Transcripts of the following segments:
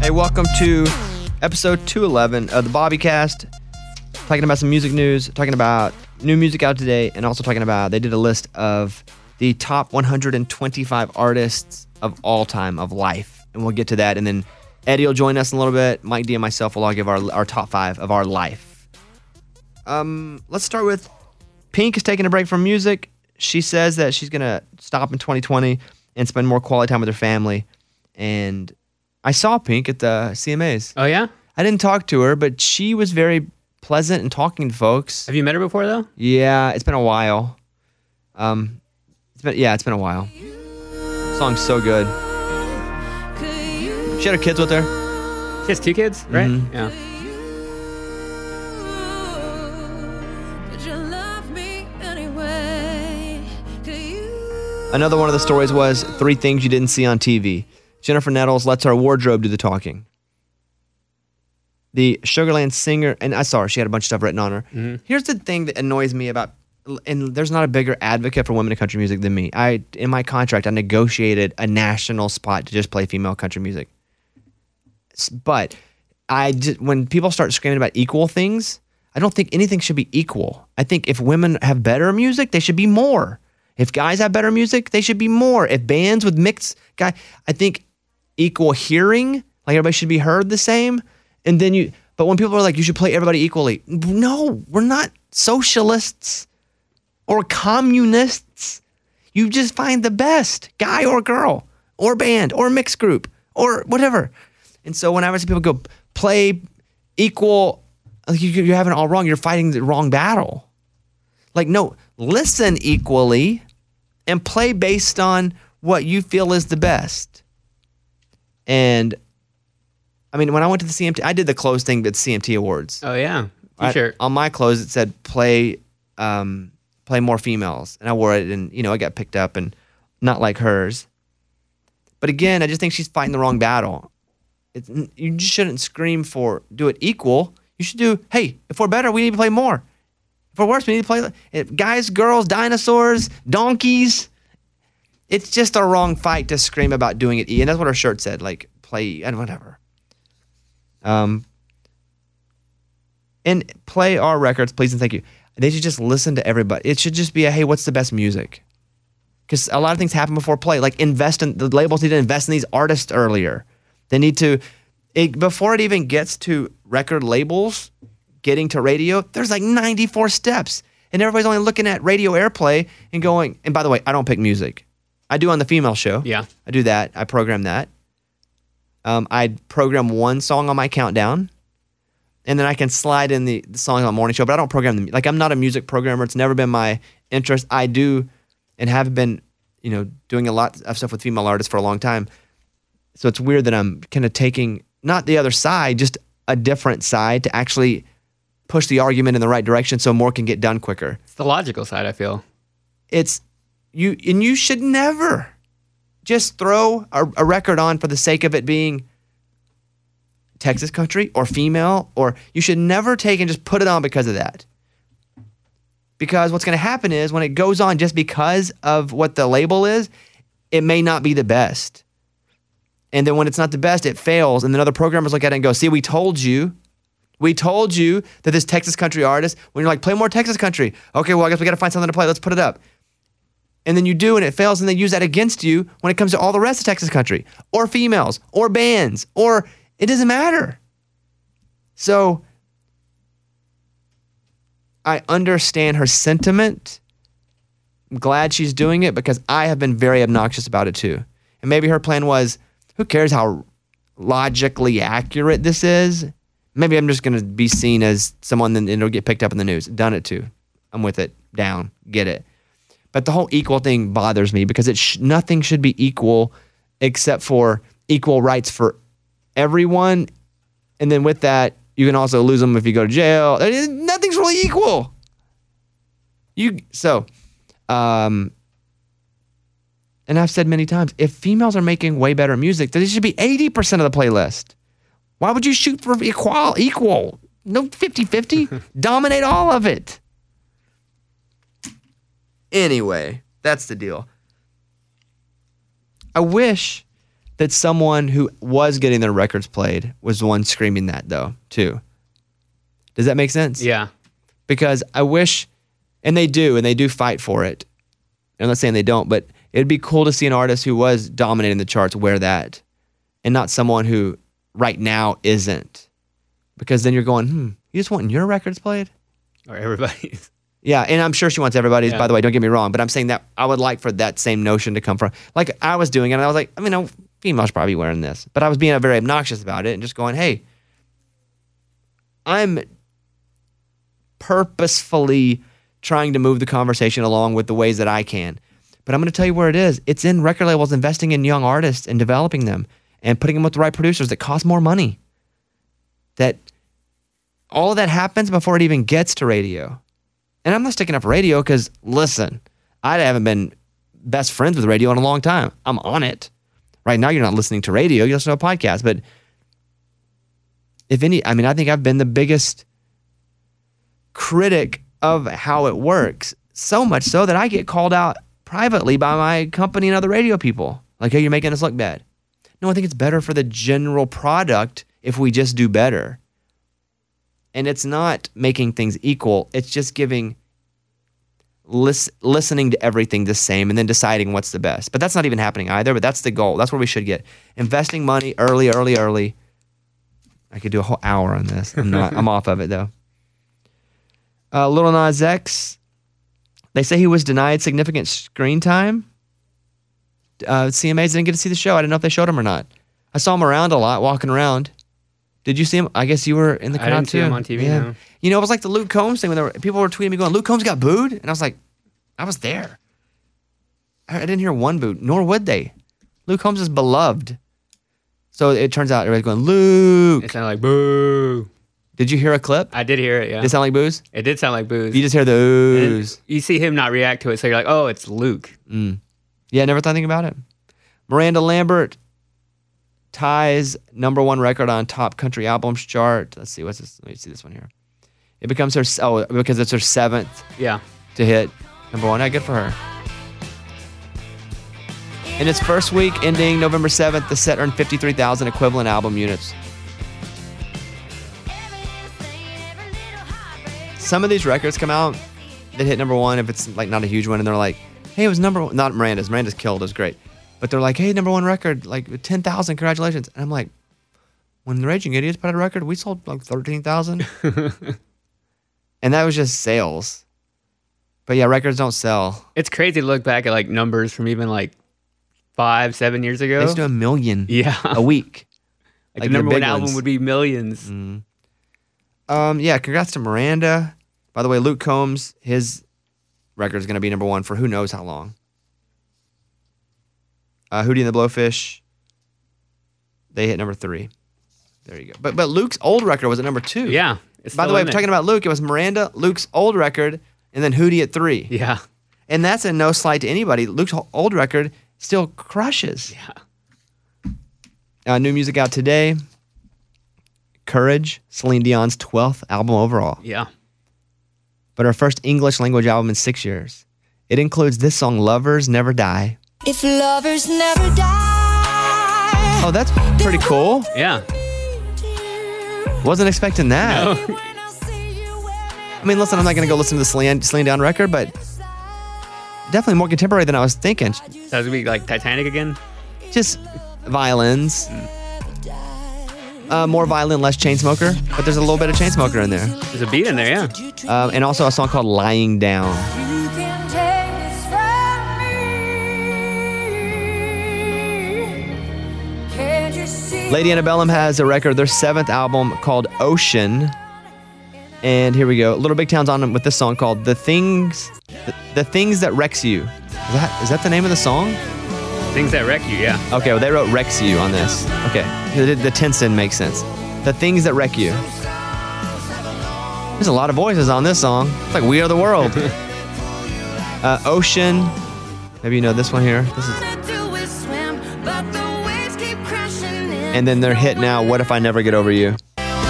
everybody. Welcome to episode 211 of the Bobbycast. Talking about some music news, talking about new music out today, and also talking about, they did a list of the top 125 artists of all time, of life. And we'll get to that. And then Eddie will join us in a little bit. Mike D and myself will all give our top 5 of our life. Let's start with Pink is taking a break from music. She says that she's going to stop in 2020 and spend more quality time with her family. And I saw Pink at the CMAs. Oh, yeah? I didn't talk to her, but she was very pleasant in talking to folks. Have you met her before, though? Yeah, it's been a while. It's been a while. The song's so good. She had her kids with her. She has 2 kids, right? Mm-hmm. Yeah. Another one of the stories was 3 things you didn't see on TV. Jennifer Nettles lets her wardrobe do the talking. The Sugarland singer, and I saw her, she had a bunch of stuff written on her. Mm-hmm. Here's the thing that annoys me about, and there's not a bigger advocate for women in country music than me. In my contract, I negotiated a national spot to just play female country music. But when people start screaming about equal things, I don't think anything should be equal. I think if women have better music, they should be more. If guys have better music, they should be more. If bands with mixed I think equal hearing, like everybody should be heard the same. And then but when people are like, you should play everybody equally. No, we're not socialists or communists. You just find the best guy or girl or band or mixed group or whatever. And so whenever people go play equal, you're having it all wrong. You're fighting the wrong battle. Like, no, listen equally and play based on what you feel is the best. And I mean, when I went to the CMT, I did the clothes thing at the CMT Awards. Oh, yeah. Sure. On my clothes, it said play more females. And I wore it and, I got picked up and not like hers. But again, I just think she's fighting the wrong battle. You just shouldn't scream for do it equal. You should do, hey, if we're better, we need to play more. If we're worse, we need to play guys, girls, dinosaurs, donkeys. It's just a wrong fight to scream about doing it. And that's what her shirt said, like play and whatever. And play our records, please and thank you. They should just listen to everybody. It should just be hey, what's the best music? Because a lot of things happen before play. Like the labels need to invest in these artists earlier. They need to, before it even gets to record labels, getting to radio, there's like 94 steps. And everybody's only looking at radio airplay and going, and by the way, I don't pick music. I do on the female show. Yeah. I do that. I program that. I program one song on my countdown, and then I can slide in the song on morning show, but I don't program them. Like, I'm not a music programmer. It's never been my interest. I do and have been, doing a lot of stuff with female artists for a long time. So it's weird that I'm kind of taking, not the other side, just a different side to actually push the argument in the right direction so more can get done quicker. It's the logical side, I feel. You should never just throw a record on for the sake of it being Texas country or female, or you should never take and just put it on because of that. Because what's going to happen is when it goes on just because of what the label is, it may not be the best. And then when it's not the best, it fails. And then other programmers look at it and go, see, we told you that this Texas country artist, when you're like, play more Texas country. Okay, well, I guess we got to find something to play. Let's put it up. And then you do, and it fails, and they use that against you when it comes to all the rest of Texas country, or females, or bands, or it doesn't matter. So I understand her sentiment. I'm glad she's doing it because I have been very obnoxious about it too. And maybe her plan was, who cares how logically accurate this is? Maybe I'm just going to be seen as someone and it'll get picked up in the news. Done it too. I'm with it. Down. Get it. But the whole equal thing bothers me because nothing should be equal except for equal rights for everyone. And then with that, you can also lose them if you go to jail. Nothing's really equal. And I've said many times, if females are making way better music, then it should be 80% of the playlist. Why would you shoot for equal? No 50-50. Dominate all of it. Anyway, that's the deal. I wish that someone who was getting their records played was the one screaming that, though, too. Does that make sense? Yeah. Because I wish, and they do fight for it. I'm not saying they don't, but it'd be cool to see an artist who was dominating the charts wear that, and not someone who right now isn't. Because then you're going, you just want your records played? Or everybody's. Yeah, and I'm sure she wants everybody's, Yeah. by the way, don't get me wrong, but I'm saying that I would like for that same notion to come from, like I was doing it, and I was like, I mean, no, females probably wearing this, but I was being very obnoxious about it and just going, hey, I'm purposefully trying to move the conversation along with the ways that I can. But I'm going to tell you where it is. It's in record labels investing in young artists and developing them and putting them with the right producers that cost more money. That all of that happens before it even gets to radio. And I'm not sticking up for radio because, listen, I haven't been best friends with radio in a long time. I'm on it. Right now, you're not listening to radio. You listen to a podcast. But if any, I mean, I think I've been the biggest critic of how it works. So much so that I get called out privately by my company and other radio people. Like, hey, you're making us look bad. No, I think it's better for the general product if we just do better. And it's not making things equal. It's just giving, listening to everything the same and then deciding what's the best. But that's not even happening either, but that's the goal. That's where we should get. Investing money early. I could do a whole hour on this. I'm off of it, though. Lil Nas X, they say he was denied significant screen time. CMAs didn't get to see the show. I didn't know if they showed him or not. I saw him around a lot, walking around. Did you see him? I guess you were in the crowd, I didn't too. see him on TV, no. You know, it was like the Luke Combs thing when people were tweeting me going, Luke Combs got booed? And I was like, I was there. I didn't hear one boo, nor would they. Luke Combs is beloved. So it turns out everybody's going, Luke. It sounded like boo. Did you hear a clip? I did hear it, yeah. Did it sound like boos? It did sound like boos. You just hear the And oohs. you see him not react to it, so you're like, oh, it's Luke. Yeah, never thought anything about it. Miranda Lambert ties #1 record on top country albums chart. Let's see, what's this? Let me see this one here. It becomes her, because it's her 7th Yeah. to hit #1. Good for her. In its first week, ending November 7th, the set earned 53,000 equivalent album units. Some of these records come out that hit #1 if it's like not a huge one, and they're like, hey, it was #1. Not Miranda's. Miranda's killed. It was great. But they're like, hey, #1 record, like 10,000, congratulations. And I'm like, when the Raging Idiots put out a record, we sold like 13,000. And that was just sales. But yeah, records don't sell. It's crazy to look back at like numbers from even like 5-7 years ago. They used to do 1 million Yeah. a week. Like the the #1 big album ones. would be millions. Yeah, congrats to Miranda. By the way, Luke Combs, his record is going to be #1 for who knows how long. Hootie and the Blowfish, they hit #3. There you go. But Luke's old record was at #2. Yeah. It's By the still way, in we're there. talking about Luke. It was Miranda, Luke's old record, and then Hootie at 3. Yeah. And that's a no slight to anybody. Luke's old record still crushes. Yeah. New music out today. Courage, Celine Dion's 12th album overall. Yeah. But her first English language album in 6 years. It includes this song, Lovers Never Die. If lovers never die. Oh, that's pretty cool. Yeah. Wasn't expecting that. No. I mean, listen, I'm not going to go listen to the Celine Dion record, but definitely more contemporary than I was thinking. So it's gonna be like Titanic again? Just violins. More violin, less Chainsmoker, but there's a little bit of Chainsmoker in there. There's a beat in there, yeah. And also a song called Lying Down. You can take this from me. Can't you see? Lady Antebellum has a record, their 7th album called Ocean. And here we go. Little Big Town's on with this song called The Things That Wrecks You. Is that the name of the song? Things that wreck you, yeah. Okay, well, they wrote Wrecks You on this. Okay, the tension makes sense. The Things That Wreck You. There's a lot of voices on this song. It's like We Are the World. Ocean. Maybe you know this one here. This is, and then their hit now, What If I Never Get Over You.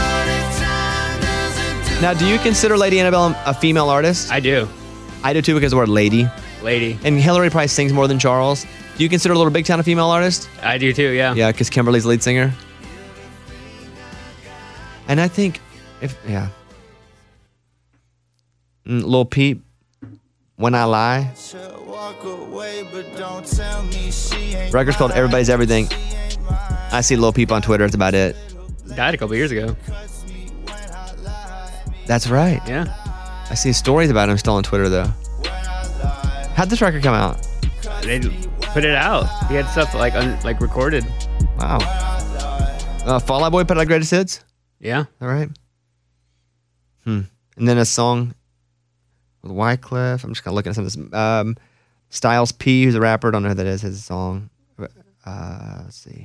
Now, do you consider Lady Antebellum a female artist? I do. I do too because of the word lady. Lady. And Hillary probably sings more than Charles. Do you consider Little Big Town a female artist? I do too. Yeah. Yeah, because Kimberly's lead singer. And I think Lil Peep, When I Lie. Record's called Everybody's Everything. I see Lil Peep on Twitter. That's about it. Died a couple years ago. That's right. Yeah. I see stories about him still on Twitter, though. How'd this record come out? They put it out. He had stuff like recorded. Wow. Fall Out Boy put out Greatest Hits? Yeah. All right. And then a song with Wyclef. I'm just kind of looking at some of this. Styles P, who's a rapper. Don't know who that is. His song. Let's see.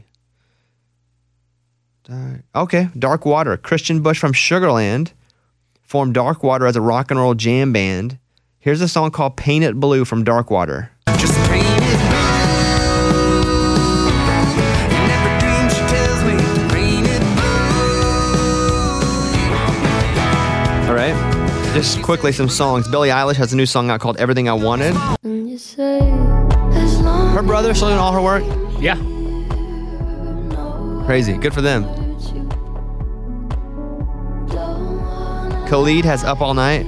Okay. Dark Water. Christian Bush from Sugarland formed Dark Water as a rock and roll jam band. Here's a song called Paint It Blue from Dark Water. Just paint it blue. In every dream she tells me to paint it blue. All right. Just quickly, some songs. Billie Eilish has a new song out called Everything I Wanted. And you say, as long Her brother still doing all her work. Yeah. Crazy. Good for them. Khalid has Up All Night.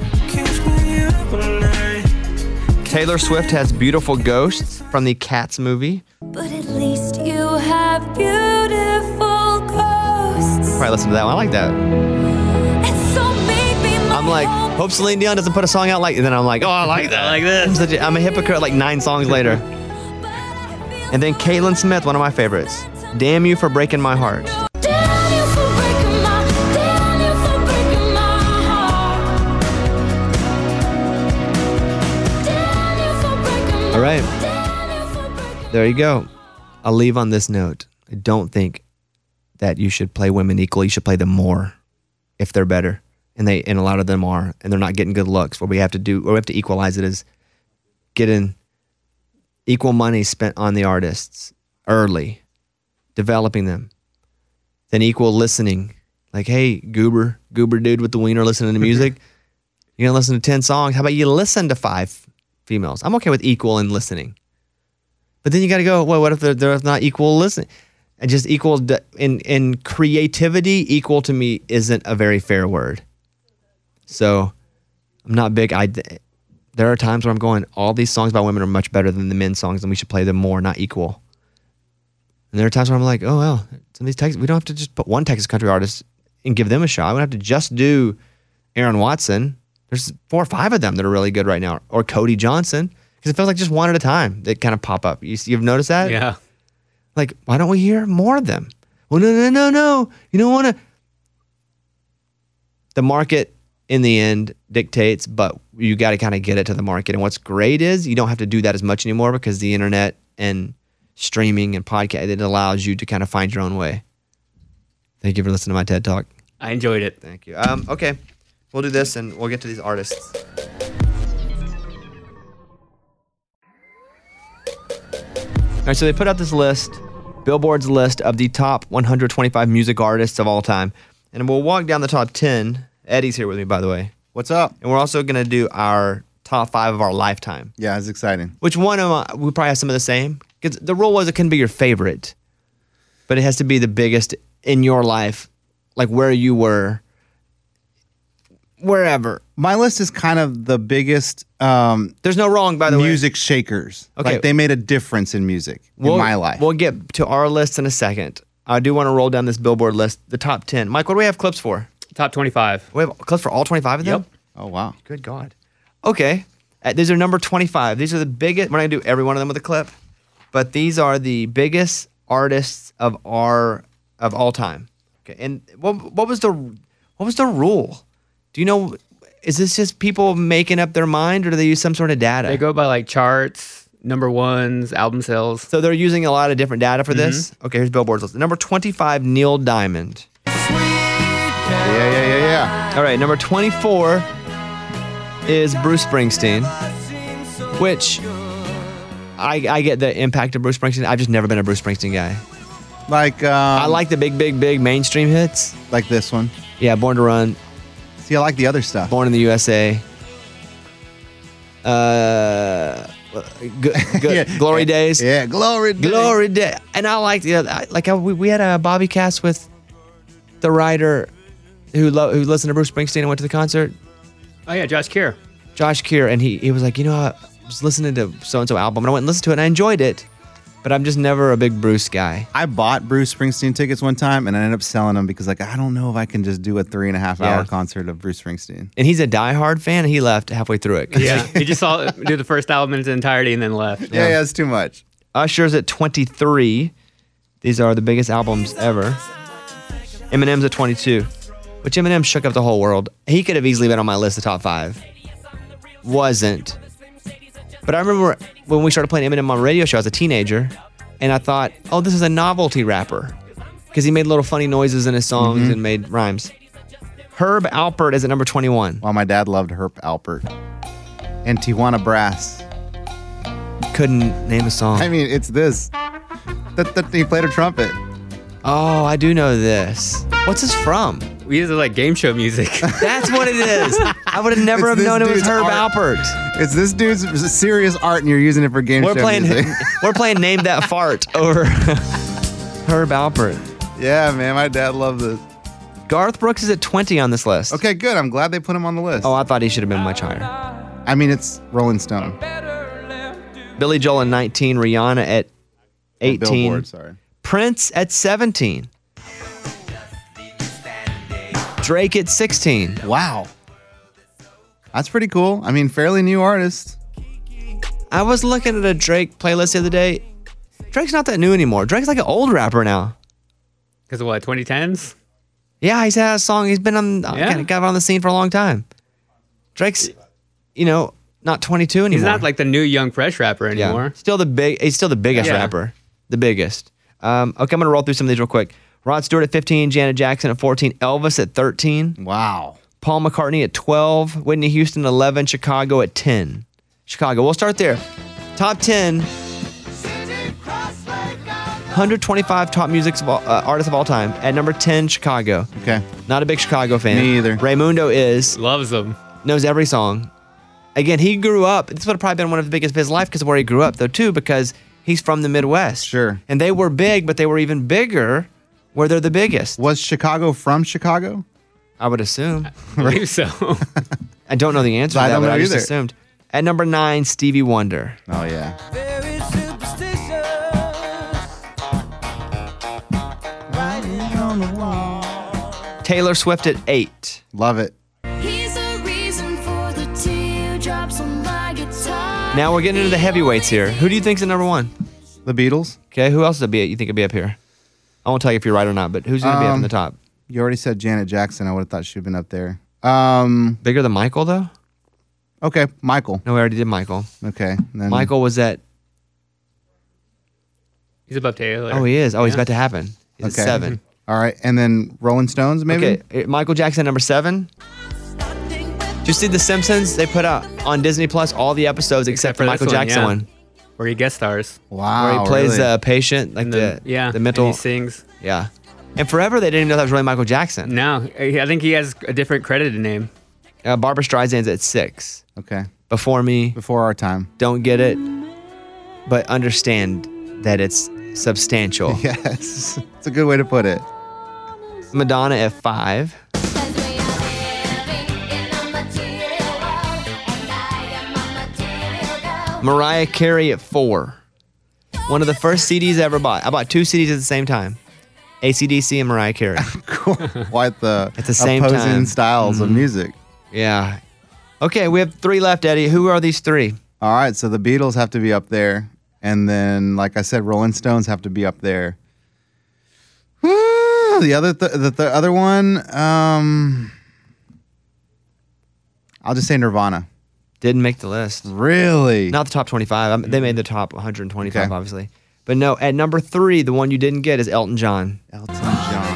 Taylor Swift has Beautiful Ghosts from the Cats movie. but at least you have beautiful ghosts. Probably listen to that one. I like that. And so maybe my I'm like, home- hope Celine Dion doesn't put a song out like, and then I'm like, oh, I like that. I like this. I'm a hypocrite like 9 songs later. And then Caitlin Smith, one of my favorites. Damn You for Breaking My Heart. Damn you for breaking my, damn you for breaking my heart. Damn you for breaking my, All right. damn you for breaking There you go. I'll leave on this note. I don't think that you should play women equally. You should play them more if they're better. And a lot of them are, and they're not getting good looks. What we have to equalize it is getting equal money spent on the artists early, developing them. Then equal listening. Like, hey, goober dude with the wiener listening to music. You're gonna listen to 10 songs. How about you listen to 5 females? I'm okay with equal in listening. But then you got to go, well, what if they're not equal listening? And just equal in creativity, equal to me isn't a very fair word. So I'm not big. There are times where I'm going, all these songs by women are much better than the men's songs, and we should play them more, not equal. And there are times where I'm like, oh, well, some of these we don't have to just put one Texas country artist and give them a shot. We don't have to just do Aaron Watson. There's 4 or 5 of them that are really good right now, or Cody Johnson. Because it feels like just one at a time that kind of pop up. You've noticed that? Yeah. Like, why don't we hear more of them? Well, no. You don't want to. The market, in the end, dictates, but you got to kind of get it to the market. And what's great is you don't have to do that as much anymore because the internet and streaming and podcast, it allows you to kind of find your own way. Thank you for listening to my TED Talk. I enjoyed it. Thank you. Okay, we'll do this and we'll get to these artists. All right, so they put out this list, Billboard's list of the top 125 music artists of all time. And we'll walk down the top 10. Eddie's here with me, by the way. What's up? And we're also going to do our top 5 of our lifetime. Yeah, it's exciting. Which one of them, we probably have some of the same. Because the rule was it couldn't be your favorite, but it has to be the biggest in your life, like where you were, wherever. My list is kind of the biggest There's no wrong, by the way. music shakers. Okay. Like they made a difference in music in my life. We'll get to our list in a second. I do want to roll down this Billboard list, the top 10. Mike, what do we have clips for? Top 25. We have clips for all 25 of them? Yep. Oh, wow. Good God. Okay. These are number 25. These are the biggest. We're not going to do every one of them with a clip, but these are the biggest artists of all time. Okay. And what was the rule? Do you know, is this just people making up their mind, or do they use some sort of data? They go by like charts, number ones, album sales. So they're using a lot of different data for this? Okay, here's Billboard's list. Number 25, Neil Diamond. Yeah. All right, number 24 is Bruce Springsteen, which I get the impact of Bruce Springsteen. I've just never been a Bruce Springsteen guy. Like I like the big mainstream hits. like this one. Yeah, Born to Run, See, I like the other stuff. Born in the USA. Glory Days. Yeah, Glory Days. Glory Day. And I liked, we had a Bobby cast with the writer who listened to Bruce Springsteen and went to the concert, Oh yeah, Josh Keir. Josh Keir, and he was like, I was listening to so-and-so album, and I went and listened to it, and I enjoyed it, but I'm just never a big Bruce guy. I bought Bruce Springsteen tickets one time, and I ended up selling them because, I don't know if I can just do a 3.5-hour concert of Bruce Springsteen. And he's a diehard fan, and he left halfway through it. Yeah, he just saw do the first album in its entirety and then left. Yeah, it's too much. Usher's at 23. These are the biggest albums ever. Eminem's at 22, which Eminem shook up the whole world. He could have easily been on my list of top 5. Wasn't. But I remember when we started playing Eminem on radio show as a teenager, and I thought, oh, this is a novelty rapper, because he made little funny noises in his songs and made rhymes. Herb Alpert is at number 21. Well, my dad loved Herb Alpert. And Tijuana Brass. Couldn't name a song. I mean, it's this. He played a trumpet. Oh, I do know this. What's this from? We used to like game show music. That's what it is. I would have never It's have this known it was dude's Herb art. Alpert. It's this dude's serious art, and you're using it for game We're show playing music. we're playing Name That Fart over Herb Alpert. Yeah, man, my dad loved this. Garth Brooks is at 20 on this list. Okay, good. I'm glad they put him on the list. Oh, I thought he should have been much higher. I mean, it's Rolling Stone. Billy Joel at 19, Rihanna at 18, Billboard, sorry. Prince at 17, Drake at 16. Wow. That's pretty cool. I mean, fairly new artist. I was looking at a Drake playlist the other day. Drake's not that new anymore. Drake's like an old rapper now. Because of what, 2010s? Yeah, he's had a song. He's been on, got on the scene for a long time. Drake's, not 22 anymore. He's not like the new young fresh rapper anymore. Yeah. He's still the biggest Yeah. rapper. The biggest. Okay, I'm gonna roll through some of these real quick. Rod Stewart at 15, Janet Jackson at 14, Elvis at 13, Wow. Paul McCartney at 12, Whitney Houston at 11, Chicago at 10. Chicago, we'll start there. Top 10, 125 top music artists of all time. At number 10, Chicago. Okay. Not a big Chicago fan. Me either. Raymundo is, Loves them. knows every song. Again, he grew up. This would have probably been one of the biggest of his life because of where he grew up, though, too, because he's from the Midwest. Sure. And they were big, but they were even bigger where they're the biggest. Was Chicago from Chicago? I would assume. I believe so. I don't know the answer to I that, don't but know I just either. assumed. At number 9, Stevie Wonder. Oh, yeah. Very superstitious. Writing on the wall. Taylor Swift at 8. Love it. He's the reason for the teardrops on my guitar. Now we're getting into the heavyweights here. Who do you think's at number 1? The Beatles. Okay, who else would you think would be up here? I won't tell you if you're right or not, but who's going to be up in the top? You already said Janet Jackson. I would have thought she'd been up there. Bigger than Michael, though? Okay, Michael. No, we already did Michael. Okay. Then Michael was at... He's above Taylor. Oh, he is. Oh, he's Yeah. about to happen. He's at Okay. 7. All right, and then Rolling Stones, maybe? Okay, Michael Jackson, number 7. Did you see The Simpsons? They put out on Disney Plus all the episodes except for this Michael Jackson yeah. one, Where he guest stars. Wow. where he plays really? a patient, like And the and mental. he sings. Yeah. And forever they didn't even know that was really Michael Jackson. No, I think he has a different credited name. Barbara Streisand's at 6. Okay. Before Me, Before our time. don't get it, but understand that it's substantial. Yes. It's a good way to put it. Madonna at 5. Mariah Carey at 4. One of the first CDs I ever bought. I bought 2 CDs at the same time. AC/DC and Mariah Carey. Quite the At the same opposing time. styles of music. Yeah. Okay, we have 3 left, Eddie. Who are these 3? All right, so the Beatles have to be up there. And then, like I said, Rolling Stones have to be up there. Woo, the other one, I'll just say Nirvana. Didn't make the list. Really? Not the top 25. They made the top 125, Okay. obviously. But no, at number 3, the one you didn't get is Elton John. Elton John.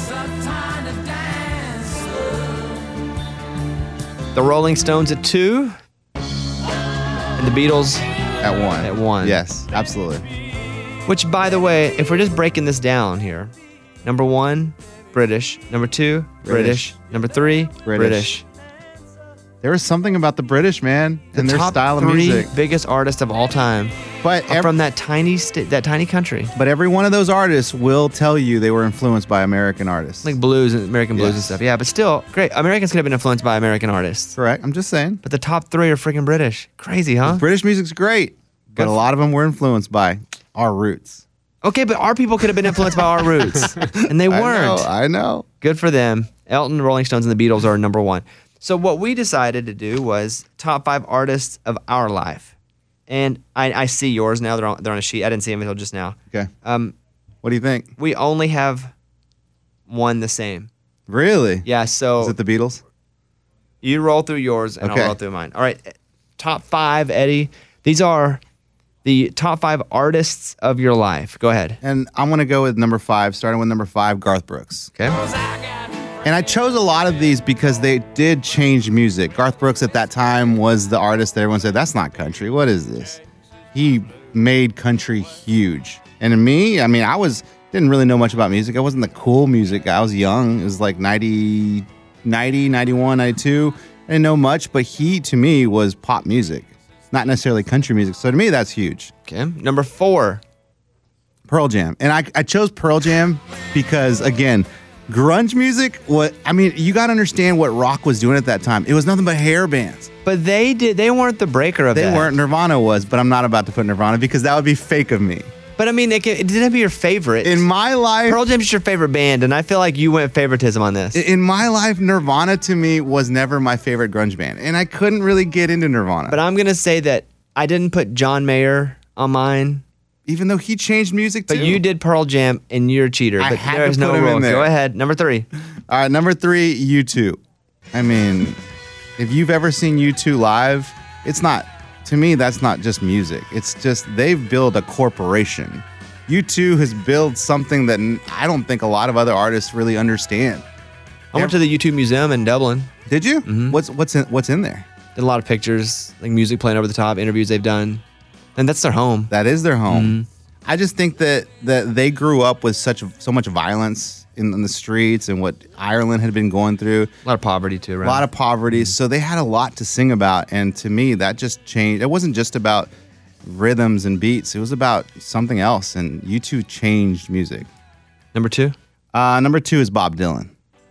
The Rolling Stones at 2. And the Beatles, At 1. At 1. Yes, absolutely. which, by the way, if we're just breaking this down here, number 1, British. Number 2, British. British. Number 3, British. There was something about the British, man, and their top style of 3 music. biggest artists of all time But are from that tiny country. but every one of those artists will tell you they were influenced by American artists. Like blues and American blues and Yes. stuff. Yeah, but still, great. Americans could have been influenced by American artists. Correct. I'm just saying. But the top 3 are freaking British. Crazy, huh? British music's great, but a lot of them were influenced by our roots. Okay, but our people could have been influenced by our roots, and they weren't. I know. Good for them. Elton, Rolling Stones, and the Beatles are number 1. So what we decided to do was top 5 artists of our life. And I see yours now. They're on a sheet. I didn't see them until just now. Okay. What do you think? We only have one the same. Really? Yeah, so Is it the Beatles? you roll through yours and Okay. I'll roll through mine. All right. Top 5, Eddie. These are the top 5 artists of your life. Go ahead. And I'm going to go with number 5, starting with number 5, Garth Brooks. Okay. And I chose a lot of these because they did change music. Garth Brooks at that time was the artist that everyone said, that's not country. What is this? He made country huge. And to me, I mean, didn't really know much about music. I wasn't the cool music guy. I was young. It was like 90, 91, 92. I didn't know much, but he, to me, was pop music, not necessarily country music. So to me, that's huge. Okay. Number 4. Pearl Jam. And I chose Pearl Jam because, again, grunge music, you got to understand what rock was doing at that time. It was nothing but hair bands. But they weren't the breaker of They that. weren't. Nirvana was, but I'm not about to put Nirvana because that would be fake of me. But I mean, it didn't be your favorite. In my life, Pearl Jam's your favorite band, and I feel like you went favoritism on this. in my life, Nirvana to me was never my favorite grunge band, and I couldn't really get into Nirvana. But I'm gonna say that I didn't put John Mayer on mine, even though he changed music too. but you did Pearl Jam, and you're a cheater. I But had to there's no put him in rules. there. Go ahead. Number 3. All right, number 3, U2. I mean, if you've ever seen U2 live, to me, that's not just music. It's just they've built a corporation. U2 has built something that I don't think a lot of other artists really understand. I went to the YouTube Museum in Dublin. Did you? Mm-hmm. What's in there? Did a lot of pictures, like music playing over the top, interviews they've done, and that's their home. That is their home. I just think that they grew up with so much violence in the streets and what Ireland had been going through. A lot of poverty too, right? A lot of poverty. So they had a lot to sing about. And to me, that just changed. It wasn't just about rhythms and beats. It was about something else. And U2 changed music. Number 2. Number 2 is Bob Dylan.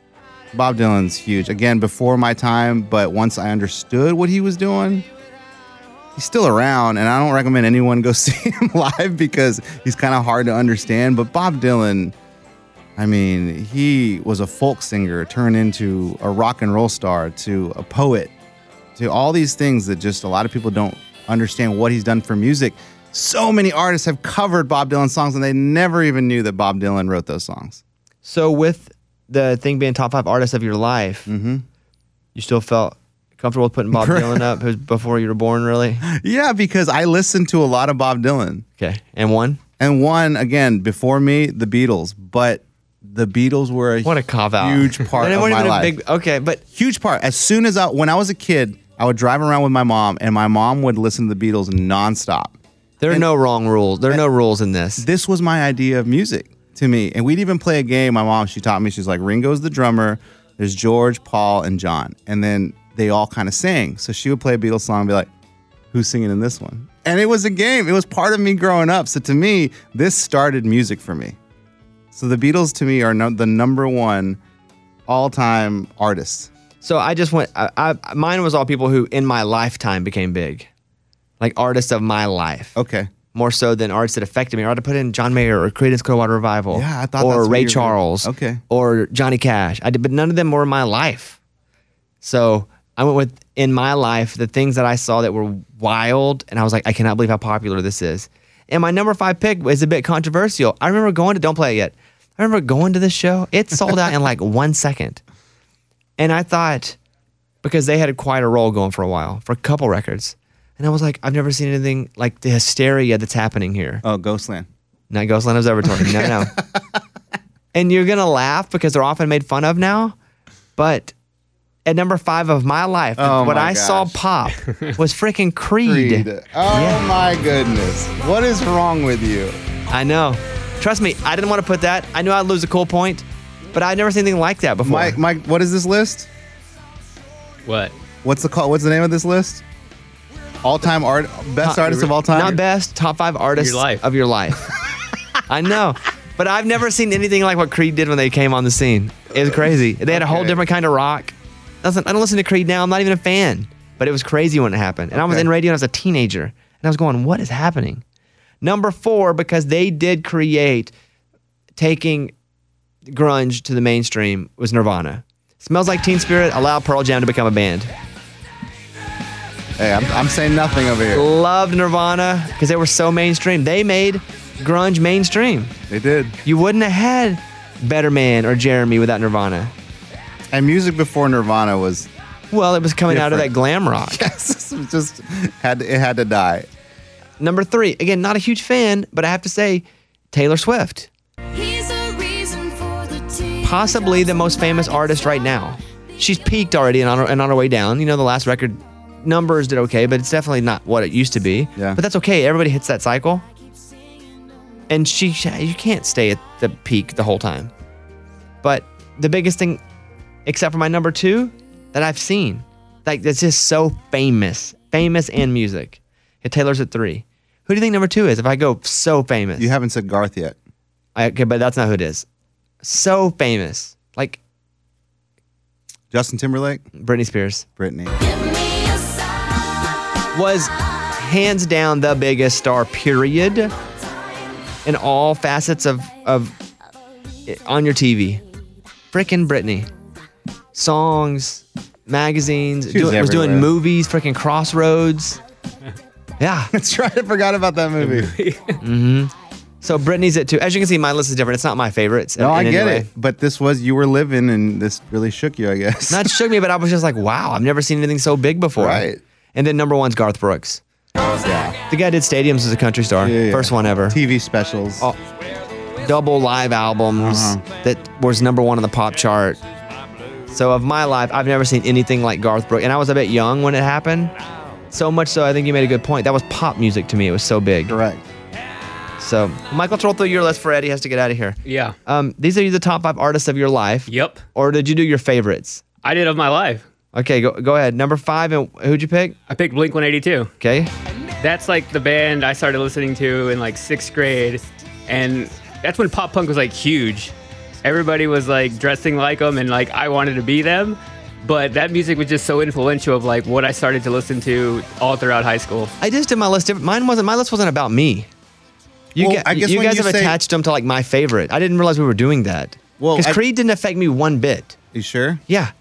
Bob Dylan's huge. Again, before my time, but once I understood what he was doing, he's still around. And I don't recommend anyone go see him live because he's kind of hard to understand. But Bob Dylan, I mean, he was a folk singer turned into a rock and roll star, to a poet, to all these things that just a lot of people don't understand what he's done for music. So many artists have covered Bob Dylan songs and they never even knew that Bob Dylan wrote those songs. So with the thing being top 5 artists of your life, you still felt comfortable with putting Bob Dylan up before you were born, really? Yeah, because I listened to a lot of Bob Dylan. Okay. And 1? And one, again, before me, the Beatles. But the Beatles were a What a cop-out. huge part They of weren't my even a life. okay, but Huge part. As soon as when I was a kid, I would drive around with my mom, and my mom would listen to the Beatles nonstop. there are no wrong rules. There are no rules in this. This was my idea of music to me. And we'd even play a game. My mom, she taught me, she's like, Ringo's the drummer, there's George, Paul, and John. And then they all kind of sang. So she would play a Beatles song and be like, who's singing in this one? And it was a game. It was part of me growing up. So to me, this started music for me. So the Beatles to me are the number 1 all-time artists. So I just went. Mine was all people who in my lifetime became big, like artists of my life. Okay. More so than artists that affected me. Or I'd put in John Mayer or Creedence Clearwater Revival. Yeah, I thought or that's what Ray you were Charles. doing. Okay. Or Johnny Cash. I did, but none of them were in my life. So I went with in my life the things that I saw that were wild, and I was like, I cannot believe how popular this is. And my number 5 pick is a bit controversial. I remember don't play it yet. I remember going to this show. It sold out in like 1 second. And I thought, because they had quite a role going for a while, for a couple records. And I was like, I've never seen anything like the hysteria that's happening here. Oh, Ghostland. Not Ghostland Observatory. No. And you're going to laugh because they're often made fun of now. But at number 5 of my life, Oh what my I saw gosh. pop was freaking Creed. Oh my goodness. What is wrong with you? I know. Trust me, I didn't want to put that. I knew I'd lose a cool point, but I'd never seen anything like that before. Mike, what is this list? What? What's the name of this list? All-time best artists of all time. Not best, top 5 artists of your life. I know, but I've never seen anything like what Creed did when they came on the scene. It was crazy. They had a whole different kind of rock. I don't listen to Creed now. I'm not even a fan, but it was crazy when it happened. And I was in radio when I was a teenager, and I was going, "What is happening?" Number 4, because they did create taking grunge to the mainstream, was Nirvana. Smells Like Teen Spirit allowed Pearl Jam to become a band. Hey, I'm saying nothing over here. Loved Nirvana because they were so mainstream. They made grunge mainstream. They did. You wouldn't have had Better Man or Jeremy without Nirvana. And music before Nirvana was Well, it was coming out of that different. glam rock. yes, it just had to die. Number 3, again, not a huge fan, but I have to say, Taylor Swift. He's a reason for the tears. Possibly the most famous artist right now. She's peaked already and on her way down. You know, the last record numbers did okay, but it's definitely not what it used to be. Yeah. But that's okay. Everybody hits that cycle. And you can't stay at the peak the whole time. But the biggest thing, except for my number 2, that I've seen, like that's just so famous and music. Yeah, Taylor's at 3. Who do you think number 2 is? If I go so famous, You haven't said Garth yet. okay, but that's not who it is. So famous, like Justin Timberlake, Britney Spears Britney. Give me a sign. was hands down the biggest star. Period. In all facets of on your TV, frickin' Britney. Songs, magazines, She was was doing everywhere. movies, frickin' Crossroads. Yeah. That's right. I forgot about that movie. So Britney's at 2. As you can see, my list is different. It's not my favorites. No, in I any get way. it. But this was you were living, and this really shook you, I guess. Not shook me, but I was just like, wow, I've never seen anything so big before. Right. And then number 1's Garth Brooks. Yeah. The guy did stadiums as a country star. Yeah. First one ever. TV specials. Oh, double live albums that was number 1 on the pop chart. So of my life, I've never seen anything like Garth Brooks. And I was a bit young when it happened. So much so, I think you made a good point. That was pop music to me. It was so big. Correct. So, Michael, let's roll through your list for Eddie has to get out of here. Yeah. These are the top 5 artists of your life. Yep. Or did you do your favorites? I did of my life. Okay, go ahead. Number 5, and who'd you pick? I picked Blink 182. Okay. That's like the band I started listening to in like 6th grade. And that's when pop punk was like huge. Everybody was like dressing like them and like I wanted to be them. But that music was just so influential of like what I started to listen to all throughout high school. I just did my list different. My list wasn't about me. Well, I guess you when guys you have say- attached them to like my favorite. I didn't realize we were doing that. Well, Because I- Creed didn't affect me one bit. You sure? Yeah.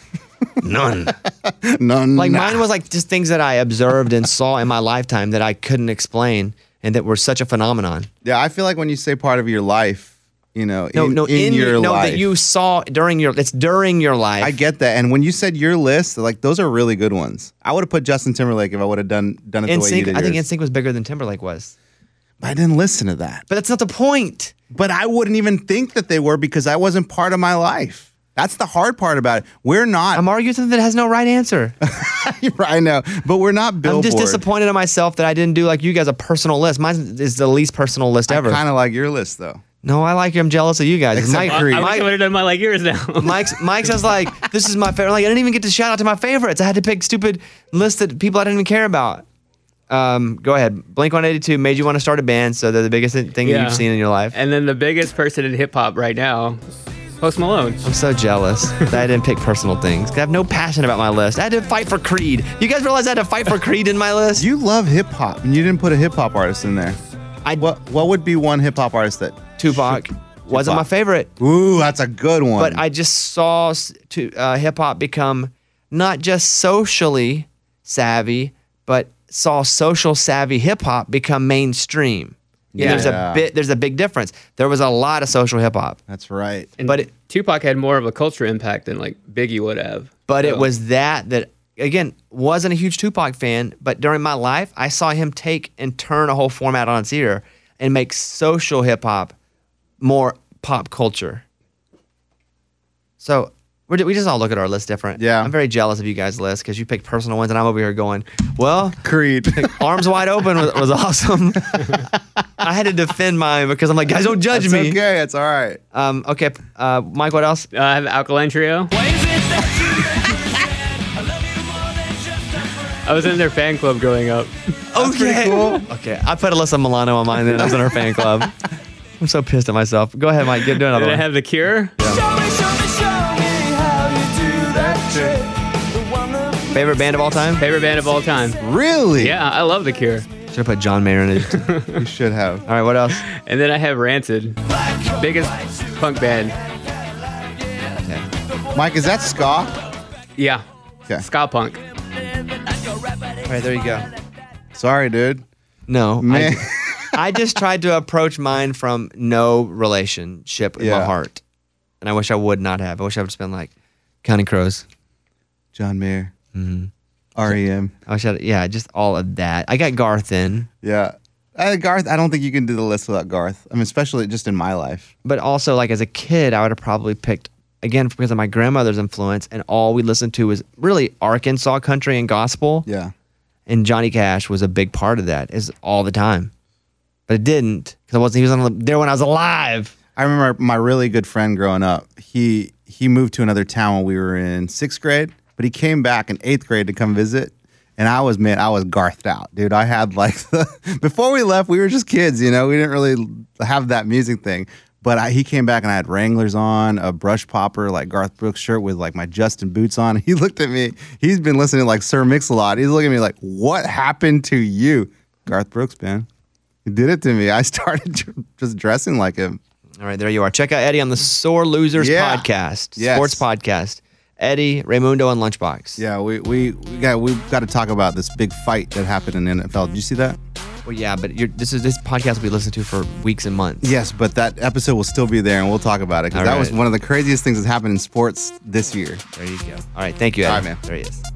None. None. Like mine was like just things that I observed and saw in my lifetime that I couldn't explain and that were such a phenomenon. Yeah, I feel like when you say part of your life, you know, No, in your life. that you saw during your life. I get that. And when you said your list, like those are really good ones. I would have put Justin Timberlake if I would have done it the way you NSYNC, did I think yours. NSYNC was bigger than Timberlake was. But I didn't listen to that. But that's not the point. But I wouldn't even think that they were because I wasn't part of my life. That's the hard part about it. We're not. I'm arguing something that has no right answer. I know, but we're not Billboard. I'm just disappointed in myself that I didn't do like you guys a personal list. Mine is the least personal list I ever. kind of like your list though. No, I like you. I'm jealous of you guys. Except Mike, Creed. I wish I would have done my like yours now. Mike says like, this is my favorite. Like I didn't even get to shout out to my favorites. I had to pick stupid lists that people I didn't even care about. Go ahead. Blink-182 made you want to start a band, so they're the biggest thing Yeah. you've seen in your life. And then the biggest person in hip hop right now, Post Malone. I'm so jealous that I didn't pick personal things. I have no passion about my list. I had to fight for Creed. You guys realize I had to fight for Creed in my list? You love hip hop, and you didn't put a hip hop artist in there. What would be one hip hop artist that Tupac wasn't my favorite. Ooh, that's a good one. But I just saw hip hop become not just socially savvy, but saw social savvy hip hop become mainstream. Yeah. And there's a big difference. There was a lot of social hip hop, That's right. And but Tupac had more of a culture impact than like Biggie would have. it So- was that again wasn't a huge Tupac fan, but during my life I saw him take and turn a whole format on its ear and make social hip hop more pop culture. So we just all look at our list different. Yeah. I'm very jealous of you guys' list because you picked personal ones and I'm over here going, well, Creed. Arms Wide Open was awesome. I had to defend mine because I'm like, guys, don't judge It's me. okay. It's all right. Okay, Mike, what else? I have Alkaline Trio. I was in their fan club growing up. Okay. Okay. I put Alyssa Milano on mine, and I was in her fan club. I'm so pissed at myself. Go ahead, Mike. Do another Then I one. have The Cure. Show me how you do that trick. The one that Favorite band of all time? Favorite band of all time. Really? Yeah, I love The Cure. Should have put John Mayer in it. You should have. All right, what else? And then I have Rancid. Biggest punk band. Mike, is that ska? Yeah. Okay. Ska punk. All right, there you go. Sorry, dude. No, Man. I just tried to approach mine from no relationship in my Yeah. heart, and I wish I would not have. I wish I would just been like Counting Crows. John Mayer. Mm-hmm. REM. I wish I, yeah, just all of that. I got Garth in, Yeah. Garth, I don't think you can do the list without Garth. I mean, especially just in my life. but also like as a kid, I would have probably picked again because of my grandmother's influence, and all we listened to was really Arkansas country and gospel. Yeah. And Johnny Cash was a big part of that, is all the time. But it didn't because I wasn't. He was on there when I was alive. I remember my really good friend growing up. He moved to another town when we were in 6th grade, but he came back in 8th grade to come visit. And I was Garthed out, dude. I had like before we left, we were just kids, you know. We didn't really have that music thing. But he came back and I had Wranglers on, a brush popper, like Garth Brooks shirt with like my Justin boots on. He looked at me. He's been listening to like Sir Mix-a-Lot. He's looking at me like, "What happened to you?" Garth Brooks, man. He did it to me. I started just dressing like him. All right, there you are. Check out Eddie on the Sore Losers Yeah. podcast, Yes. sports podcast. Eddie, Raymundo, and Lunchbox. Yeah, we've got to talk about this big fight that happened in the NFL. Did you see that? Well, yeah, but this podcast will be listened to for weeks and months. Yes, but that episode will still be there, and we'll talk about it because All that was right. one of the craziest things that happened in sports this year. There you go. All right, thank you, Eddie. All right, man. There he is.